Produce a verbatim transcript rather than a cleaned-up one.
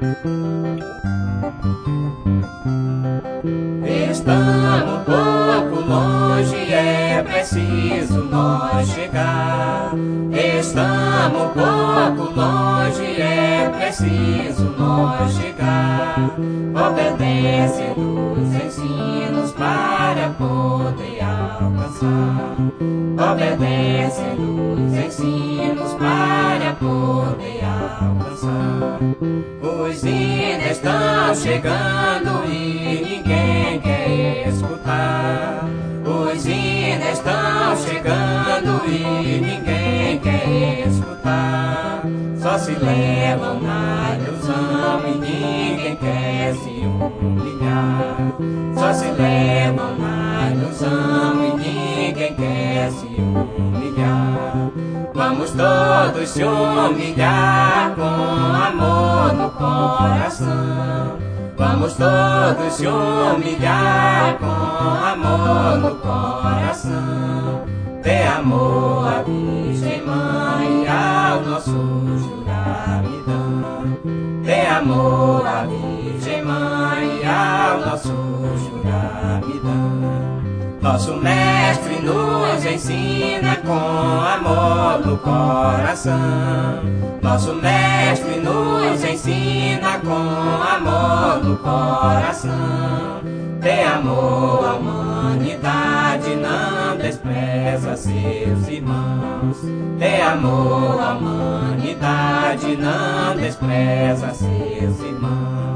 Estamos um pouco longe, é preciso nós chegar. Estamos um pouco longe, é preciso nós chegar. Obedece dos ensinos para poder alcançar. Obedece dos ensinos para poder alcançar. Os índios estão chegando e ninguém quer escutar. Os índios estão chegando e ninguém quer escutar. Só se levam na ilusão e ninguém quer se humilhar. Só se levam na ilusão e ninguém quer se humilhar. Vamos todos se humilhar com amor no coração. Vamos todos se humilhar com amor no coração. Dê amor à Virgem Mãe e ao nosso juramento. Dê amor à Virgem Mãe e ao nosso juramento. Nosso mestre nos ensina com amor no coração. Nosso mestre nos ensina com amor no coração. Dê amor à humanidade, não despreza seus irmãos. Dê amor à humanidade, não despreza seus irmãos.